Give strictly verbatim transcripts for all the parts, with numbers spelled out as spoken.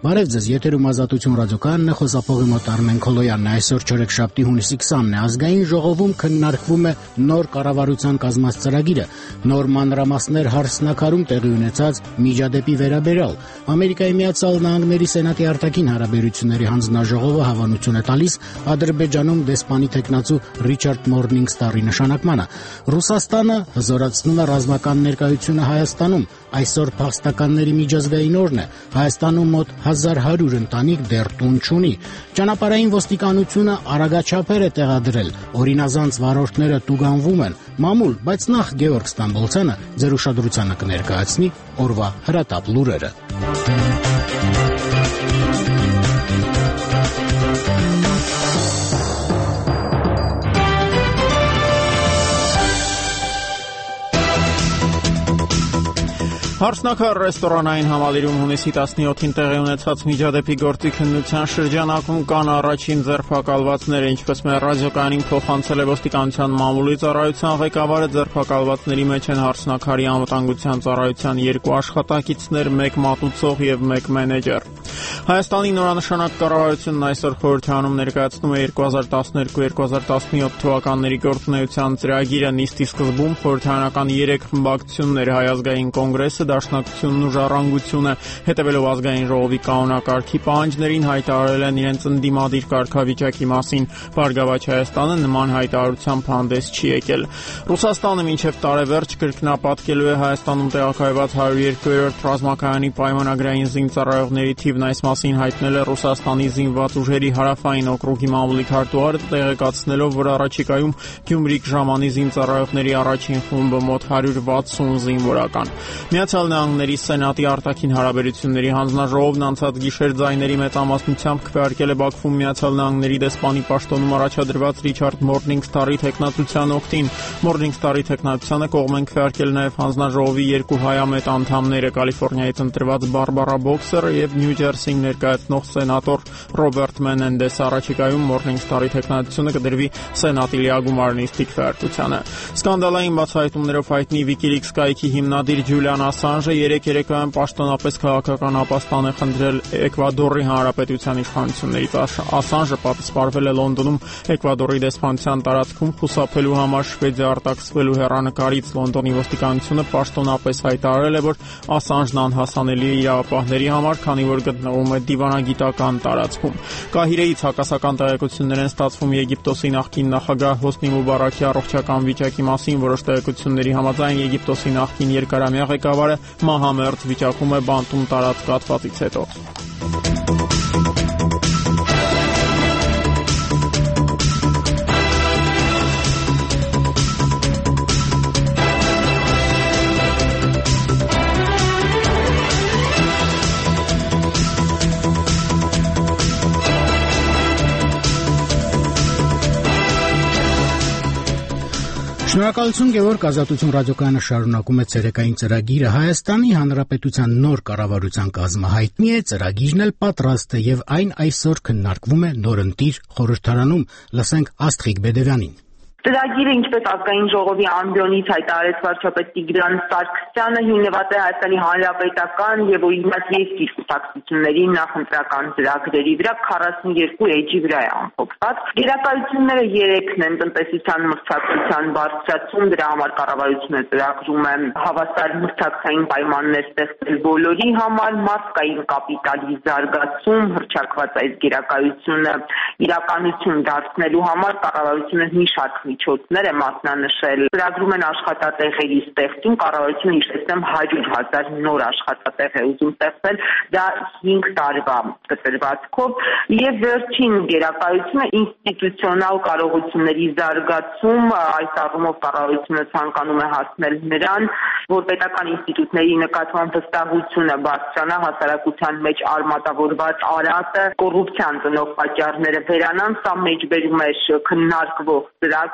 Բարև ձեզ, եթերում Ազատություն ռադիոկայանն է, խոսափողի մոտ Արմեն Քոլոյանն է։ Այսօր չորեքշաբթի հունիսի քսանն է, ազգային ժողովում քննարկվում է նոր կառավարության կազմած ծրագիրը, նոր մանրամասներ հարցնակարում տեղի ունեցած միջադեպի վերաբերյալ։ Ամերիկայի Միացյալ Նահանգների Սենատի արտաքին հարաբերությունների հանձնաժողովը հավանություն է տալիս Ադրբեջանում դեսպանի թեկնածու Ռիչարդ Մորնինգստարի նշանակմանը։ Ռուսաստանը հզորացնում է ռազմական ներկայությունը Հայաստանում։ Այսօր փախստականների միջազգային օրն է։ Հայաստանում մոտ հազար հարյուր ընտանիք դեռ տուն չունի։ Ճանապարհային ոստիկանությունը արագաչափեր է տեղադրել։ Օրինազանց վարորդները տուգանվում են։ Մամուլ, բայց նախ Գեորգ Ստամբոլցյանը ձեր ուշադրությանը կներկայացնի օրվա հրատապ լուրերը։ Հարսնակար ռեստորանային համալիրում հունիսի տասնյոթին տեղի ունեցած միջադեպի գործի քննության շրջանակում կան առաջին ձերբակալվածները, ինչպես մեր ռադիոկայանին փոխանցել է ոստիկանության մամուլի ծառայության ղեկավարը, ձերբակալվածների մեջ են Հարսնակարի անվտանգության ծառայության երկու աշխատակիցներ, մեկ մատուցող եւ մեկ մենեջեր։ Հայաստանի նորանշանակ կառավարությունն այսօր խորհրդարանում ներկայացնում է երկու հազար տասներկու երկու հազար տասնյոթ թվականների գործունեության ծրագիրը։ Նիստի սկզբում խորհրդարանական երեք խմբակցություններ Հայ ազգային կոնգրեսը, Դաշնակցությունն ու Ժառանգությունը, հետևելով ազգային ժողովի կանոնակարգի պահանջներին, հայտարարել են իրենց ընդդիմադիր կարգավիճակի մասին։ Բարգավաճ Հայաստանը նման հայտարարությամբ հանդես չի եկել։ Ռուսաստանը մինչև տարեվերջ կրկնապատկելու է Հայաստանում տեղակայված հարյուր երկրորդ ռազմակայանի պայմանագրային զինծառայողների թիվն։ Այս մասին հայտնել է Ռուսաստանի զինված ուժերի հարավային օկրուգի մամուլի քարտուղարը, տեղեկացնելով, որ առաջիկայում Գյումրիկ ժամանի զինծառայողների առաջին խումբը մոտ հարյուր վաթսուն զինվորական։ Միացյալ Նահանգների Սենատի արտաքին հարաբերությունների հանձնաժողովն անցած գիշեր ձայների մեծամասնությամբ քվեարկել է Բաքվում Միացյալ Նահանգների դեսպանի պաշտոնում առաջադրված Ռիչարդ Մորնինգստարի թեկնածության օգտին։ Մորնինգստարի թեկնածությանը կողմ են քվեարկել նաև հանձնաժողովի երկու հայամետ անդամները՝ Կալիֆոռնիայից ընտրված Բարբարա Բոքսերը եւ Նյու Ջերսին ներկայացնող սենատոր Ռոբերտ Մենենդեսը։ Առաջիկայում Մորնինգստարի թեկնածությունը կդրվի Սենատի լիագումար նիստի քվեարկությանը։ Սկանդալային բացահայտումներով հայտնի Wikileaks կայքի հիմնադիր Ջուլիան Ասանժը երեք երեկոյան պաշտոնապես քաղաքական ապաստան է խնդրել Էկվադորի հանրապետության իշխանություններից։ Ասանժը պատասխանվել է Լոնդոնում Էկվադորի դեսպանության տարածքում խուսափելու համար Շվեդիա արտաքսվելու հեռանկարից։ Լոնդոնի ոստիկանությունը պաշտոնապես հայտարարել է, որ Ասանժն անհասանելի է իրավապահների համար, քանի որ գտնվում է դիվանագիտական տարածքում։ Կահիրեից հակասական տեղեկություններ են ստացվում Եգիպտոսի նախկին նախագահ Հոսնի Մուբարաքի առողջական վիճակի մասին։ Որոշ տեղեկությունների համաձայն Եգիպտոսի նախկին երկարամյա ղեկավարը մահամերձ վիճակում է բանտում տարածք կաթվածից հետո։ Շնորհակալություն Գեորգ, Ազատություն ռադիոկայանը շարունակում է ցերեկային ծրագիրը։ Հայաստանի Հանրապետության նոր կառավարության կազմը հայտնի է, ծրագիրն էլ պատրաստ է եւ այն այսօր քննարկվում է նորընտիր խորհրդարանում։ Լսենք Աստղիկ Բեդևյանին։ Ծրագիրը, ինչպես ազգային ժողովի ամբիոնից հայտարարեց վարչապետ Տիգրան Սարգսյանը, հիմնված է Հայաստանի Հանրապետական եւ օրինակ երկիր կուսակցությունների նախընտրական ծրագրերի վրա, քառասունյոթ էջի վրա է ամփոփված։ Գերակայությունները երեքն են՝ տնտեսության մրցակցության բարձրացում, դրա համար կառավարությունը ծրագրում է հավասար մրցակցային պայմաններ ստեղծել բոլորի համար, մարդկային կապիտալի զարգացում, հռչակված այս գերակայությունը իրականություն դարձնելու համար կառավարությունը մի շարք միջոցներ է մասնանշել։ Ծրագրում են աշխատատեղերի ստեղծում, կառավարությունը հիշեցնեմ հարյուր հազար նոր աշխատատեղ է ուզում ստեղծել, դա հինգ տարվա կտրվածքով, եւ վերջին գերակայությունը ինստիտուցիոնալ կարողությունների զարգացում, այս առումով կառավարությունը ցանկանում է հասնել նրան, որ պետական ինստիտուտների նկատմամբ վստահությունը բարձրանա, հասարակության մեջ արմատավորված արատը, կոռուպցիան ծնող պատճառները վերանան, սա մեջբերում է քննարկվող ծրագրին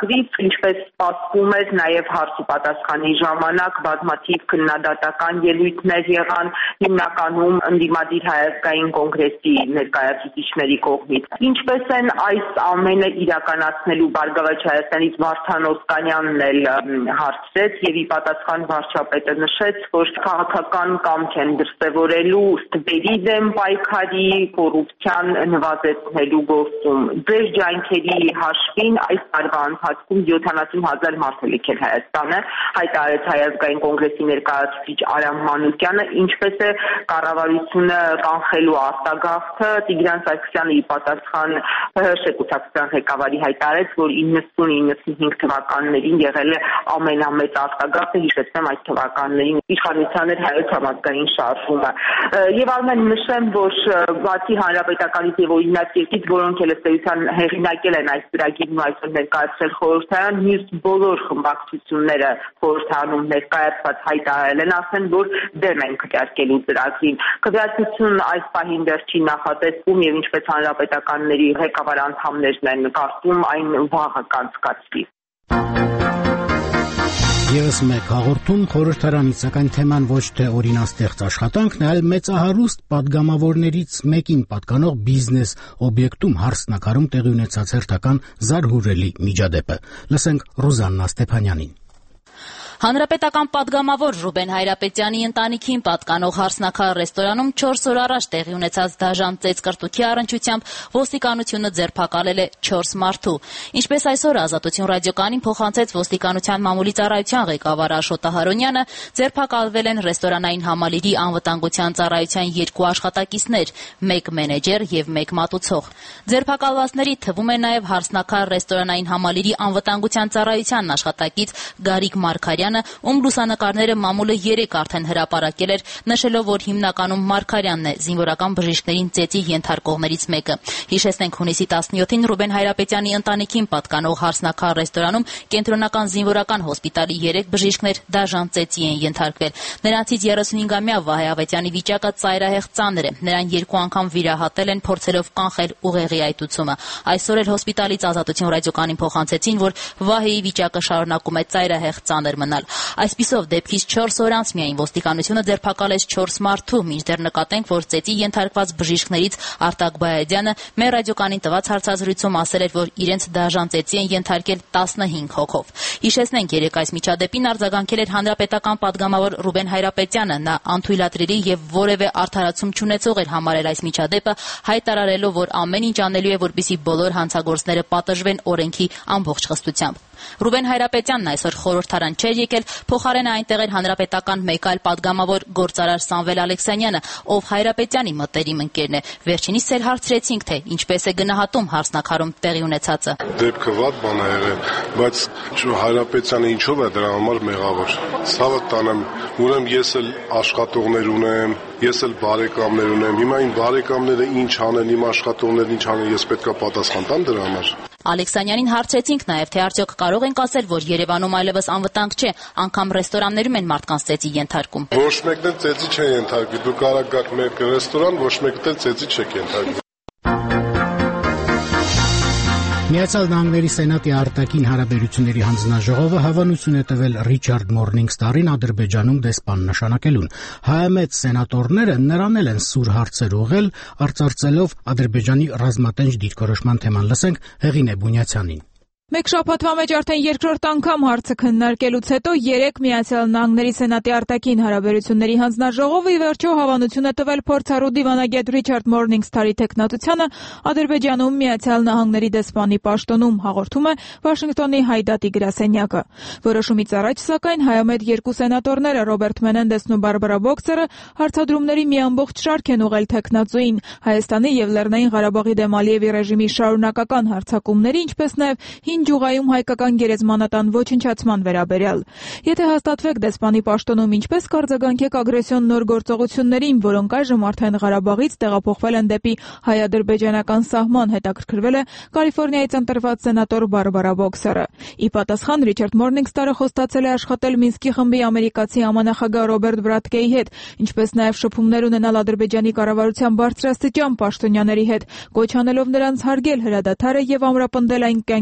ծրագրից, ինչպես սպասվում էր, նաև հարց ու պատասխանի ժամանակ բազմաթիվ քննադատական ելույթներ եղան, հիմնականում ընդդիմադիր Հայազգային կոնգրեսի ներկայացուցիչների կողմից։ Ինչպես են այս ամենը իրականացնելու Բարգավաճ Հայաստանից Վարդան Օսկանյանն էլ հարցրեց եւ ի պատասխան վարչապետը նշեց, որ քաղաքական կամք են դրսևորելու ստվերի դեմ պայքարի, կոռուպցիան նվազեցնելու գործում։ Ձեր ջանքերի հաշվին այս տարվա ընթացքում յոթանասուն հազար մարդ է եկել Հայաստանը, հայտարարեց Հայազգային կոնգրեսի ներկայացուցիչ Արամ Մանուկյանը, ինչպես է կառավարությունը կանխելու արտագաղթը։ Տիգրան Սարգսյանը ի պատասխան ՀՀՇ կուսակցության ղեկավարի հայտարարեց, որ իննսուն իննսունհինգ թվականներին եղել է ամենամեծ արտագաղթը, հիշեցնեմ այդ թվականներին իշխանության էր հայոց համազգային շարժումը։ Եվ արմեն նշեմ, որ բացի հանրապետականից եւ օրինակ երկից, որոնք էլ ըստ էության հեղինակել են այս ծրագիրն ու այսօր ներկայացրել խորհրդարան, մյուս բոլոր խմբակցությունները խորհրդարանում ներկայացված հայտարարել են, ասեն, որ դեմ են քվեարկելու ծրագրին։ Քվեարկությունն այս պահին դեռ չի նախատեսվում եւ ինչպես հանրապետականների ղեկավար անդամներն են կարծում, այն վաղը կանցկացվի։ Եվս մեկ հաղորդում խորհրդարանից, սակայն թեման ոչ թե օրինաստեղծ աշխատանքն է, այլ մեծահարուստ падգամավորներից մեկին պատկանող բիզնես օբյեկտում հարսնակարում տեղի ունեցած հերթական զարհուրելի միջադեպը։ Լսենք Ռուզաննա Ստեփանյանին։ Հանրապետական падգամավոր Ռուբեն Հայրապետյանի ընտանիքին պատկանող հարսնաքար ռեստորանում չորս օր առաջ տեղի ունեցած դաժան ծեծկրտուքի առնչությամբ ոստիկանությունը ձերբակալել է չորս մարդու։ Ինչպես այսօր Ազատություն ռադիոկայանին փոխանցեց ոստիկանության մամուլի ծառայության ղեկավար Աշոտ Ահարոնյանը, ձերբակալվել են ռեստորանային համալիրի անվտանգության ծառայության երկու աշխատակիցներ, մեկ մենեջեր եւ մեկ մատուցող։ Ձերբակալվածների թվում է նաեւ հարսնաքար ռեստորանային համալիրի անվտանգության ծառայության աշխատակից Գարիկ Մարգարյանը, ում լուսանկարները մամուլը երեկ արդեն հրապարակել էր, նշելով, որ հիմնականում Մարգարյանն է զինվորական բժիշկներին ծեծի ենթարկողներից մեկը։ Հիշեցնենք, հունիսի տասնյոթին Ռուբեն Հայրապետյանի ընտանիքին պատկանող հարսնաքար ռեստորանում կենտրոնական զինվորական հոսպիտալի երեք բժիշկներ դաժան ծեծի են ենթարկվել։ Նրանցից երեսունհինգամյա Վահե Ավետյանի վիճակը ծայրահեղ ծանր է։ Նրան երկու անգամ վիրահատել են, փորձելով կանխել ուղեղի այտուցումը։ Այսօր էլ հոսպիտալից Ազատություն ռադիոկայանին փոխանցեցին, որ Վահեի վիճակը շարունակում է ծայրահեղ ծանր մնալ։ Այսպիսով դեպքից չորս օր անց միայն ոստիկանությունը ձերբակալեց չորս մարդու, մինչդեռ նկատենք, որ ծեծի ենթարկված բժիշկներից Արտակ Բայադյանը մեր ռադիոկայանին տված հարցազրույցում ասել էր, որ իրենց դաժան ծեծի են ենթարկել տասնհինգ հոգով։ Հիշեցնենք, երեկ այս միջադեպին արձագանքել էր հանրապետական падգամավոր Ռուբեն Հայրապետյանը, նա անթույլատրելի եւ որևէ արդարացում չունեցող էր համարել այս միջադեպը, հայտարարելով, որ ամեն ինչ անելու է, որպեսզի բոլոր հանցագործները պատժվեն օրենքի ամբողջ խստությամբ։ Ռուբեն Հայրապետյանն այսօր խորհրդարան չէր եկել, փոխարենը այնտեղ էր հանրապետական մեկ այլ падգամավոր գործարար Սամվել Ալեքսանյանը, ով Հայրապետյանի մտերիմ ընկերն է։ Վերջինիս էլ հարցրեցինք, թե ինչպես է գնահատում հարսնաքարում տեղի ունեցածը։ Դեպքը վատ բան է եղել, բայց Հայրապետյանը ինչով է դրա համար մեղավոր։ Ցավը տանեմ, ուրեմն ես էլ աշխատողներ ունեմ, ես էլ բարեկամներ ունեմ։ Հիմա այն բարեկամները ինչ անեն, իմ աշխատողներն ինչ անեն, ես պետքա պատասխան տամ դրա համար։ Ալեքսանյանին հարցրեցինք նաև, թե արդյոք կարող ենք ասել, որ Երևանում այլևս անվտանգ չէ, անգամ ռեստորաններում են մարդկանց ծեծի ենթարկում։ Ոչ մեկն էլ ծեծի չեն ենթարկվի, դուք կարող գաք մեր ռեստորան, ոչ մեկն էլ ծեծի չեք ենթարկվի։ Միացյալ Նահանգների Սենատի արտաքին հարաբերությունների հանձնաժողովը հավանություն է տվել Ռիչարդ Մորնինգստարին Ադրբեջանում դեսպան նշանակելուն։ Հայամետ սենատորները նրան էլ են սուր հարցեր ուղղել, արծարծելով Ադրբեջանի ռազմատենչ դիրքորոշման թեման։ Լսենք Հեղինե Բունյացյանին։ Մեկ շաբաթվա մեջ արդեն երկրորդ անգամ հարցը քննարկելուց հետո երեք Միացյալ Նահանգների Սենատի արտաքին հարաբերությունների հանձնաժողովը ի վերջո հավանություն է տվել փորձառու դիվանագետ Ռիչարդ Մորնինգստարի տեխնատությանը Ադրբեջանում Միացյալ Նահանգների դեսպանի պաշտոնում, հաղորդում է Վաշինգտոնի Հայդատի գրասենյակը։ Որոշումից առաջ, սակայն, հայամետ երկու սենատորները Ռոբերտ Մենենդեսն ու Բարբարա Բոքսերը հարցադրումների մի ամբողջ շարք են ուղղել տեխնացուին Հայաստանի եւ Լեռնային Ղարաբաղի դեմ Ալիևի ռեժիմի շարունակական հարձակումների, ինչպես նաեւ Ջուղայում հայկական գերեզմանատան ոչնչացման վերաբերյալ։ Եթե հաստատվեք դեսպանի պաշտոնում, ինչպես կարձագանքեք ագրեսիոն նոր գործողություններին, որոնք այժմ արդեն Ղարաբաղից տեղափոխվել են դեպի հայ-ադրբեջանական սահման, հետաքրքրվել է Կալիֆոռնիայից ընտրված սենատոր Բարբարա Բոքսերը։ Ի պատասխան Ռիչարդ Մորնինգստարը խոստացել է աշխատել Մինսկի խմբի ամերիկացի համանախագահ Ռոբերտ Բրատկեի հետ, ինչպես նաև շփումներ ունենալ Ադրբեջանի կառավարության բարձրաստիճան պաշտոնյաների հետ, կոչ անելով նրանց հարգել հրադադարը եւ ամրապնդել այն կյանքի կոչող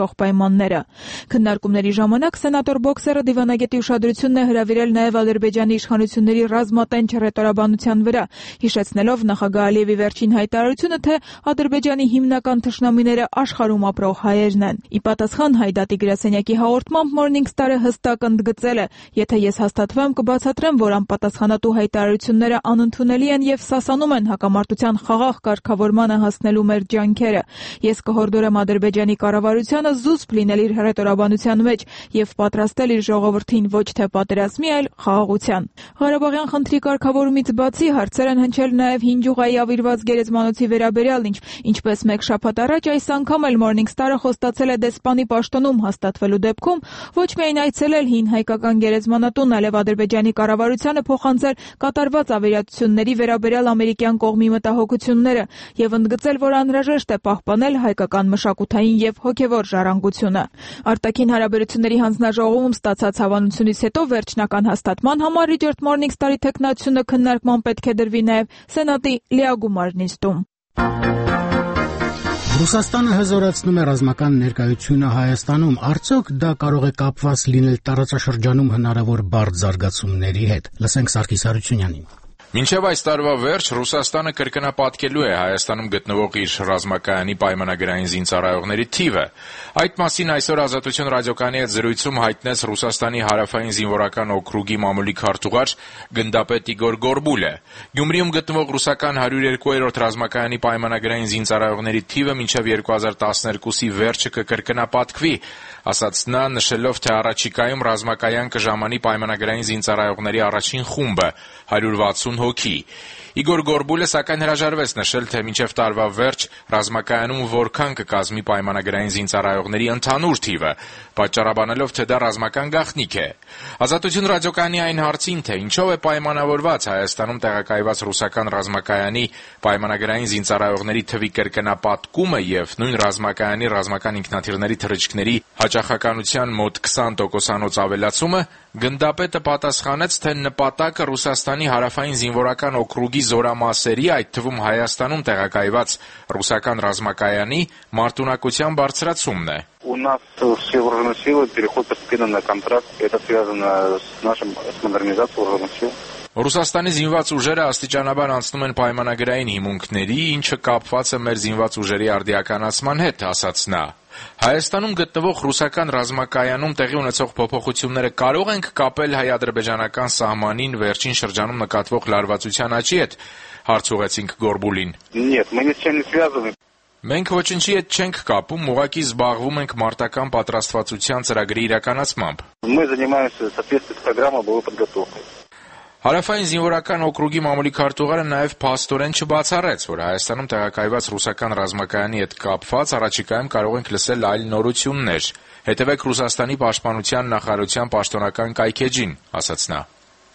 կնքող պայմանները։ Քննարկումների ժամանակ սենատոր Բոքսերը դիվանագետի ուշադրությունն է հրավիրել նաև Ադրբեջանի իշխանությունների ռազմատենչ հռետորաբանության վրա, հիշեցնելով նախագահ Ալիևի վերջին հայտարարությունը, թե Ադրբեջանի հիմնական թշնամիները աշխարհում ապրող հայերն են։ Ի պատասխան Հայդատի գրասենյակի հաղորդմամբ Morning Star-ը հստակ ընդգծել է. «Եթե ես հաստատվեմ, կբացատրեմ, որ անպատասխանատու հայտարարությունները անընդունելի են եւ սասանում են հակամարտության խաղաղ կարգավորմանը հասնելու մեր ջանքերը։ Ես կհորդորեմ Ադրբեջանի կառավարությանը զուսպ լինել իր հռետորաբանության մեջ եւ պատրաստել իր ժողովրդին ոչ թե պատերազմի, այլ խաղաղության»։ Ղարաբաղյան խնդրի կարգավորումից բացի հարցեր են հնչել նաև Հինջուղայի ավիրված գերեզմանոցի վերաբերյալ, ինչպես մեկ շաբաթ առաջ այս անգամ էլ Morning Star-ը խոստացել է դեսպանի պաշտոնում հաստատվելու դեպքում ոչ միայն այցելել հին հայկական գերեզմանատուն, այլև Ադրբեջանի կառավարությանը փոխանցել կատարված ավերածությունների վերաբերյալ ամերիկյան կողմի մտահոգությունները եւ ընդգծել, որ անհրաժեշտ է պահպանել հայկական մշակութային եւ հոգեվոր ժառանգությունը։ Արտաքին հարաբերությունների հանձնաժողովում ստացած հավանությունից հետո վերջնական հաստատման համար Richard Morning Star-ի թեկնածությունը քննարկման պետք է դրվի նաև Սենատի լիագումար նիստում։ Ռուսաստանը հզորացնում է ռազմական ներկայությունը Հայաստանում, արդյոք դա կարող է կապված լինել տարածաշրջանում հնարավոր բարդ զարգացումների հետ։ Լսենք Սարգիս Հարությունյանին։ Մինչև այս տարվա վերջ Ռուսաստանը կրկնապատկելու է Հայաստանում գտնվող իր ռազմակայանի պայմանագրային զինծառայողների թիվը։ Այդ մասին այսօր Ազատություն ռադիոկայանի հետ զրույցում հայտնեց Ռուսաստանի հարավային զինվորական օկրուգի մամուլի քարտուղար գնդապետ Իգոր Գորբուլը։ Գյումրիում գտնվող ռուսական հարյուր երկու-րդ ռազմակայանի պայմանագրային զինծառայողների թիվը մինչև երկու հազար տասներկուսի վերջը կկրկնապատկվի, ասաց նա, նշելով, թե առաջիկայում ռազմակայան կժամանի պայմանագրային զինծառայողների առաջին խումբը՝ հարյուր վաթսուն հոգի։ Իգոր Գորբուլը սակայն հրաժարվեց նշել, թե մինչև տարվա վերջ ռազմակայանում որքան կկազմի պայմանագրային զինծառայողների ընդհանուր թիվը, պատճառաբանելով, թե դա ռազմական գաղտնիք է։ Ազատություն ռադիոկայանի այն հարցին, թե ինչով է պայմանավորված Հայաստանում տեղակայված ռուսական ռազմակայանի պայմանագրային զինծառայողների թվի կրկնապատկումը եւ նույն ռազմակայանի ռազմական ինքնաթիռների թռիչքների հաճախականության մոտ քսան տոկոսանոց ավելացումը, գնդապետը պատասխանեց, թե նպատակը Ռուսաստանի հարավային զինվորական օկրուգի զորամասերի, այդ թվում Հայաստանում տեղակայված ռուսական ռազմակայանի մարտունակության բարձրացումն է։ У нас все вооруженные силы переход постепенно на контракт. Это связано с нашим с модернизацией вооруженных сил. Ռուսաստանի զինված ուժերը աստիճանաբար անցնում են պայմանագրային հիմունքների, ինչը կապված է մեր զինված ուժերի արդիականացման հետ, ասաց նա։ Հայաստանում գտնվող ռուսական ռազմակայանում տեղի ունեցող փոփոխությունները կարող ենք կապել հայ-ադրբեջանական սահմանին վերջին շրջանում նկատվող լարվածության աճի հետ, հարց ուղեցինք Գորբուլին։ Нет, мы ни с чем не связаны. Մենք ոչինչի հետ չենք կապում, ուղղակի զբաղվում ենք մարտական պատրաստվածության ծրագրի իրականացմամբ։ Мы занимаемся соответственно с программой боевой подготовки. Հարավային զինվորական օկրուգի մամուլի քարտուղարը նաև փաստորեն չբացառեց, որ Հայաստանում տեղակայված ռուսական ռազմակայանի հետ կապված առաջիկայում կարող ենք լսել այլ նորություններ։ Հետևեք Ռուսաստանի պաշտպանության նախարարության պաշտոնական կայքեջին, ասաց նա։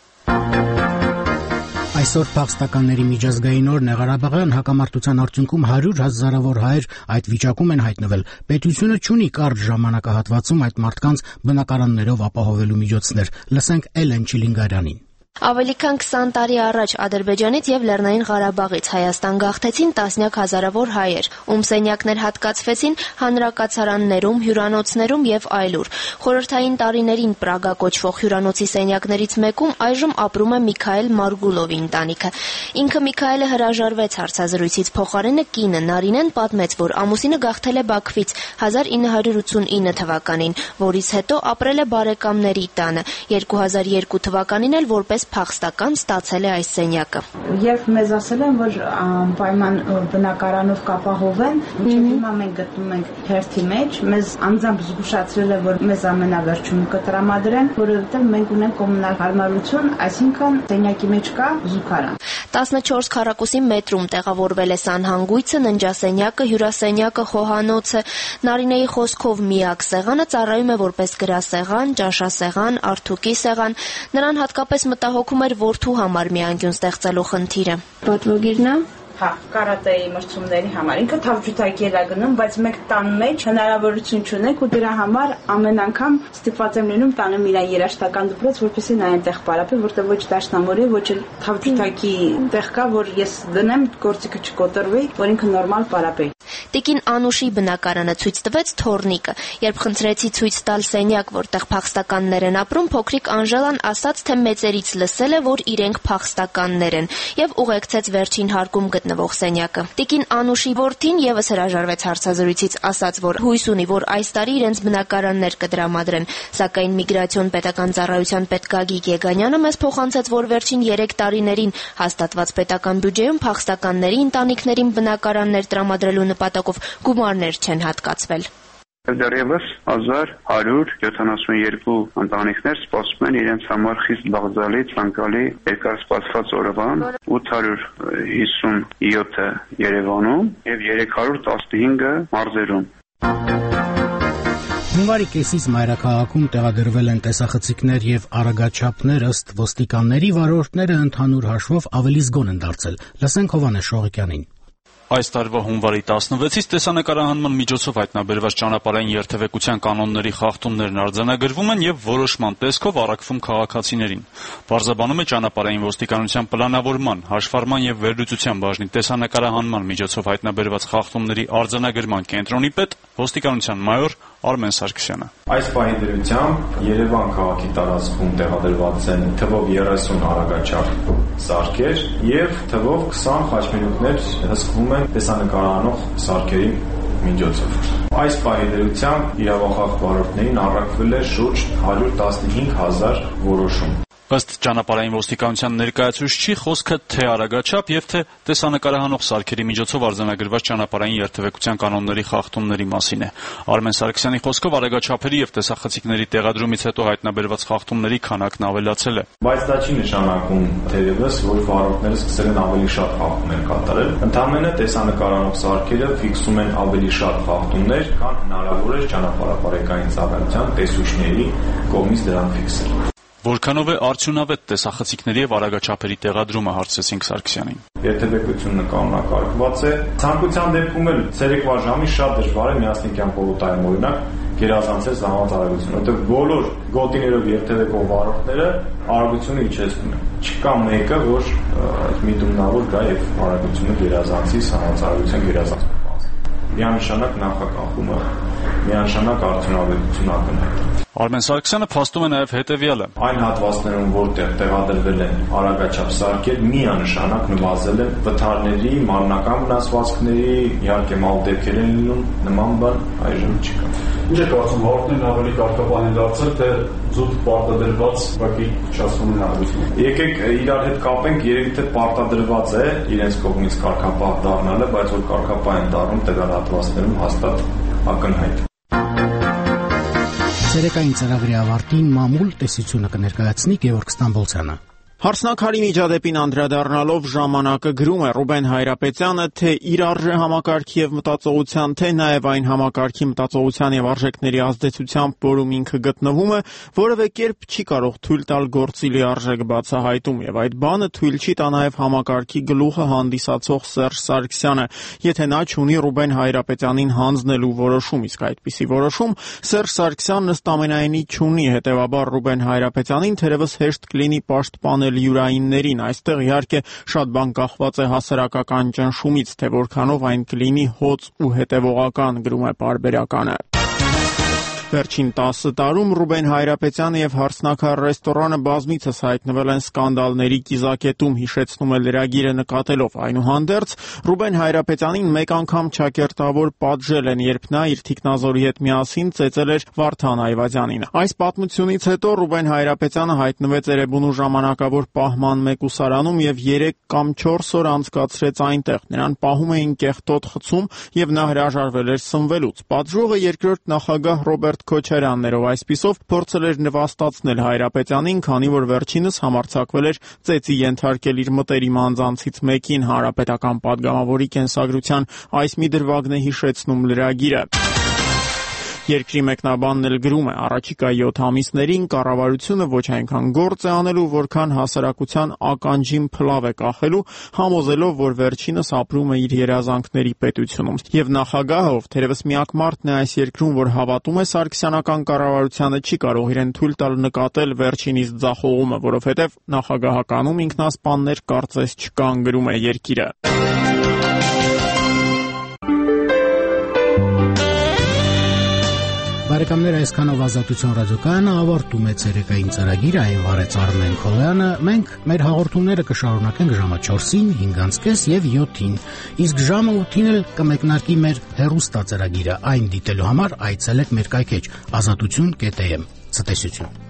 Այսօր փախստականների միջազգային օրն է, Ղարաբաղյան հակամարտության արդյունքում հարյուր հազարավոր հայեր այդ վիճակում են հայտնվել։ Պետությունը չունի կարճ ժամանակահատվածում այդ մարդկանց բնակարաններով ապահովելու միջոցներ։ Լսենք Էլեն Չիլինգարյանին։ Ավելի քան քսան տարի առաջ Ադրբեջանից եւ Լեռնային Ղարաբաղից Հայաստան գաղթեցին տասնյակ հազարավոր հայեր, ում սենյակներ հատկացվեցին հանրակացարաններում, հյուրանոցներում եւ այլուր։ Խորհրդային տարիներին Պրագա կոչվող հյուրանոցի սենյակներից մեկում այժմ ապրում է Միքայել Մարգուլովի ընտանիքը։ Ինքը Միքայելը հրաժարվեց հարցազրույցից, փոխարենը կինը Նարինեն պատմեց, որ ամուսինը գաղթել է Բաքվից հազար ինը հարյուր ութսունինը թվականին, որից հետո ապրել է բարեկամների տանը։ երկու հազար երկու թվականին էլ որպես փախստական ստացել է այս սենյակը։ Երբ մեզ ասել են, որ պայման բնակարանով կապահովեն, հիմա մենք գտնում ենք հերթի մեջ, մեզ անձամբ զգուշացրել է, որ մեզ ամենավերջում կտրամադրեն, որովհետև մենք ունենք կոմունալ հարմարություն, այսինքն սենյակի մեջ կա զուգարան։ տասնչորս քառակուսի մետրում տեղավորվել է սանհանգույցը, ննջասենյակը, հյուրասենյակը, խոհանոցը։ Նարինեի խոսքով միակ սեղանը ծառայում է որպես գրասեղան, ճաշասեղան, արթուկի սեղան։ Նրան հատկապես մտահոգում էր որդու համար մի անկյուն ստեղծելու խնդիրը։ Պատվոգիրն է։ Հա, կարատեի մրցումների համար։ Ինքը թավջութակի է գնում, բայց մենք տան մեջ հնարավորություն չունենք ու դրա համար ամեն անգամ ստիպված եմ լինում տանեմ իր երաշտական դպրոց, որպեսզի նա այնտեղ պարապի, որտեղ ոչ դաշնամուրի, ոչ էլ թավջութակի տեղ կա, որ ես դնեմ, գործիքը չկոտրվի, որ ինքը նորմալ պարապի։ Տիկին Անուշի բնակարանը ցույց տվեց թոռնիկը։ Երբ խնդրեցի ցույց տալ սենյակ, որտեղ փախստականներ են ապրում, փոքրիկ Անժելան ասաց, թե մեծերից լսել է, որ իրենք փախստականներ են, եւ ուղեկցեց վերջին հարկում գտնվող սենյակը։ Տիկին Անուշի որդին եւս հրաժարվեց հարցազրույցից, ասաց, որ հույս ունի, որ այս տարի իրենց բնակարաններ կդրամադրեն, սակայն միգրացիոն պետական ծառայության պետ Գագիկ Եգանյանը մեզ փոխանցեց, որ վերջին երեք տարիներին հաստատված պետական բյուջեում փախստականների ընտանիքներին բնակարաններ տրամադրելու նպատակով գումարներ չեն հատկացվել։ Դեռևս հազար հարյուր յոթանասունյոթ ընտանիքներ սպասում են իրենց համար խիստ բաղձալի, ցանկալի, երկարասպասված օրվան, ութ հարյուր հիսունյոթը Երևանում եւ երեք հարյուր տասնհինգը մարզերում։ Հունվարի կեսից մայրաքաղաքում տեղադրվել են տեսախցիկներ եւ արագաչափներ, ըստ ոստիկանների վարորդները ընդհանուր հաշվով ավելի զգոն են դարձել։ Լսենք Հովհաննես Շողիկյանին։ Այս տարվա հունվարի տասնվեցից տեսանկարահանման միջոցով հայտնաբերված ճանապարհային երթևեկության կանոնների խախտումներն արձանագրվում են եւ որոշման տեսքով առաքվում քաղաքացիներին։ Պարզաբանում է ճանապարհային ոստիկանության պլանավորման, հաշվառման եւ վերլուծության բաժնի տեսանկարահանման միջոցով հայտնաբերված խախտումների արձանագրման կենտրոնի պետ, ոստիկանության մայոր Արմեն Սարգսյանը։ Այս պահի դրությամբ Երևան քաղաքի տարածքում տեղադրված են թվով երեսուն արագաչափ սարքեր եւ թվով քսան խաչմերուկներ հսկվում են տեսանկարահանող սարքերի միջոցով։ Այս պահի դրությամբ իրավախախտ վարորդներին առաքվել է շուրջ հարյուր տասնհինգ հազար որոշում։ Ըստ ճանապարհային ոստիկանության ներկայացուցչի խոսքը թե արագաչափ եւ թե տեսանկարահանող սարքերի միջոցով արձանագրված ճանապարհային երթևեկության կանոնների խախտումների մասին է։ Արմեն Սարգսյանի խոսքով արագաչափերի եւ տեսախցիկների տեղադրումից հետո հայտնաբերված խախտումների քանակն ավելացել է։ Բայց դա չի նշանակում թերևս, որ վարորդները սկսել են ավելի շատ խախտումներ կատարել։ Ընդհանրապես տեսանկարահանող սարքերը ֆիքսում են ավելի շատ խախտումներ, քան հնարավոր է ճանապարհապարեկային ծառայության տեսուչների կողմից դրանք ֆիքսել։ Որքանով է արդյունավետ տեսախցիկների եւ արագաչափերի տեղադրումը, հարցրեցինք Սարգսյանին։ Երթևեկությունը կանոնակարգված է։ Ցանկության դեպքում էլ ցերեկվա ժամի շատ դժվար է միասնիկյան պողոտայում օրինակ գերազանցել զանգված արագությունը, որտեղ բոլոր գոտիներով երթևեկող վարորդները արագությունը իջեցնում են։ Չկա մեկը, որ այդ միտումնավոր գա եւ արագությունը գերազանցի, զանգված արագության գերազանցում։ Միանշանակ նախագահումը, միանշանակ արդյունավետություն ակնհայտ։ Արմեն Սարգսյանը փաստում է նաև հետևյալը. Այն հատվածներում, որտեղ տեղադրվել են արագաչափ սարքեր, միանշանակ նվազել են վթարների, մարմնական վնասվածքների, իհարկե մալ դեպքեր են լինում, նման բան այժմ չկա։ Ինչ է կարծում, վարորդներն ավելի կարգապան են դարձել, թե զուտ պարտադրված ուղղակի չասվում են արագությունը։ Եկեք իրար հետ կապենք, երևի թե պարտադրված է իրենց կողմից կարգապահ դառնալը, բայց որ կարգապահ են դառնում տվյալ հատվածներում հաստատ ակնհայտ։ Ցերեկային ծրագրի ավարտին մամուլ տեսությունը կներկայացնի Գևորգ Ստամբոլցյանը։ Հարսնաքարի միջադեպին անդրադառնալով ժամանակը գրում է Ռուբեն Հայրապետյանը, թե իր արժե համակարգի եւ մտածողության, թե նաեւ այն համակարգի մտածողության եւ արժեքների ազդեցությամբ, որում ինքը գտնվում է, որևէ կերպ չի կարող թույլ տալ գործի լիարժեք բացահայտում եւ այդ բանը թույլ չի տա նաեւ համակարգի գլուխը հանդիսացող Սերժ Սարգսյանը, եթե նա չունի Ռուբեն Հայրապետյանին հանձնելու որոշում, իսկ այդպիսի որոշում Սերժ Սարգսյանն ըստ ամենայնի չունի, հետեւաբար Ռուբեն Հայրապետյանին թերևս հեշտ կլինի պաշտպանել յուրայիններին, այստեղ իհարկե շատ բան կախված է հասարակական ճնշումից, թե որքանով այն կլինի հոծ ու հետևողական, գրում է պարբերականը։ Վերջին տասը տարում Ռուբեն Հայրապետյանը եւ Հարսնաքար ռեստորանը բազմիցս հայտնվել են սկանդալների կիզակետում, հիշեցնում է լրագիրը նկատելով, այնուհանդերձ Ռուբեն Հայրապետյանին մեկ անգամ ճակերտավոր պատժել են, երբ նա իր թիկնազորի հետ միասին ծեծել էր Վարդան Այվազյանին։ Այս պատմությունից հետո Ռուբեն Հայրապետյանը հայտնվեց Էրեբունու ժամանակավոր պահման մեկուսարանում եւ երեք կամ չորս օր անցկացրեց այնտեղ։ Նրան պահում էին կեղտոտ խցում եւ նա հրաժարվել էր սնվելուց։ Պատժողը երկրորդ նախագահ Ռոբերտ Քոչարյանն էր, ով այսպիսով փորձել էր նվաստացնել Հայրապետյանին, քանի որ վերջինս համարձակվել էր ծեծի ենթարկել իր մտերիմ անձանցից մեկին։ Հանրապետական падգամավորի կենսագրության այս մի դրվագն է հիշեցնում լրագիրը։ Երկրի մեկնաբանն էլ գրում է. առաջիկա յոթ ամիսներին կառավարությունը ոչ այնքան գործ է անելու, որքան հասարակության ականջին փլավ է կախելու, համոզելով, որ վերջինս ապրում է իր երազանքների պետությունում։ Եվ նախագահը, ով թերևս միակ մարդն է այս երկրում, որ հավատում է Սարգսյանական կառավարությանը, չի կարող իրեն թույլ տալ նկատել վերջինիս ձախողումը, որովհետև նախագահականում ինքնասպաններ կարծես չկան, գրում է Երկիրը։ Բարեկամներ, այսքանով Ազատություն ռադիոկայանը ավարտում է ցերեկային ծրագիրը, այն վարեց Արմեն Քոլյանը։ Մենք մեր հաղորդումները կշարունակենք ժամը չորսին, հինգից կես եւ յոթին, իսկ ժամը ութին էլ կմեկնարկի մեր հեռուստա ծրագիրը։ Այն դիտելու համար այցելեք մեր կայքեջ ազատություն կետ էմ։ Ցտեսություն։